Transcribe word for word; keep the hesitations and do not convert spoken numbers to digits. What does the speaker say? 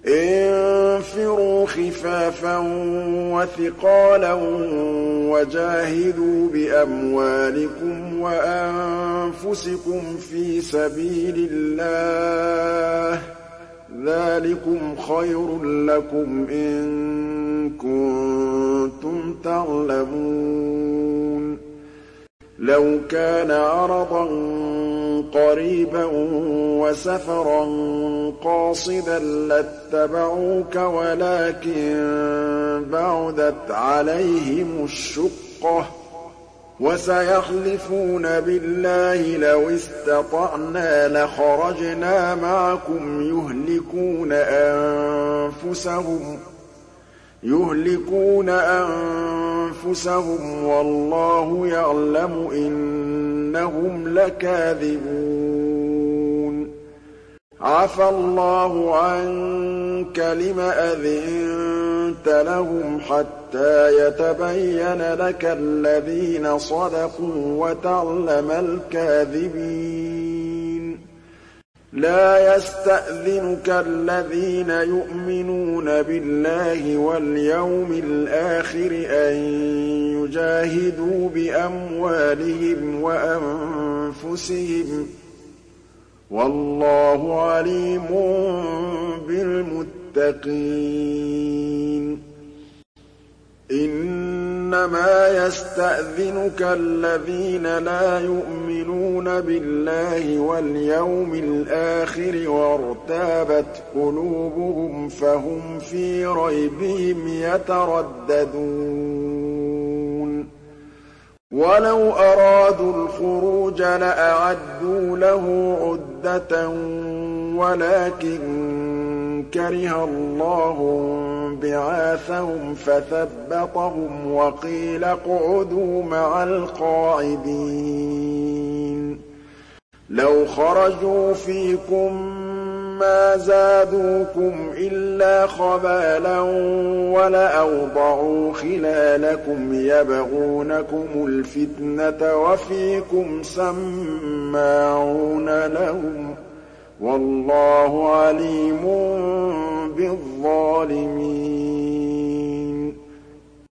انفروا خفافا وثقالا وجاهدوا بأموالكم وأنفسكم في سبيل الله ذلكم خير لكم إن كنتم تعلمون لو كان عرضا قريبا وسفرا قاصدا لاتبعوك ولكن بعدت عليهم الشقة وسيحلفون بالله لو استطعنا لخرجنا معكم يهلكون أنفسهم يهلكون أنفسهم والله يعلم إنهم لكاذبون عفى الله عنك لم أذنت لهم حتى يتبين لك الذين صدقوا وتعلم الكاذبين لا يستأذنك الذين يؤمنون بالله واليوم الآخر أن يجاهدوا بأموالهم وأنفسهم والله عليم بالمتقين إنما يستأذنك الذين لا يؤمنون بالله واليوم الآخر وارتابت قلوبهم فهم في ريبهم يترددون ولو أرادوا الخروج لأعدوا له عدة ولكن كره الله بعاثهم فثبطهم وقيل اقعدوا مع القاعدين لو خرجوا فيكم ما زادوكم إلا خبالا ولأوضعوا خلالكم يبغونكم الفتنة وفيكم سماعون لهم والله عليم بالظالمين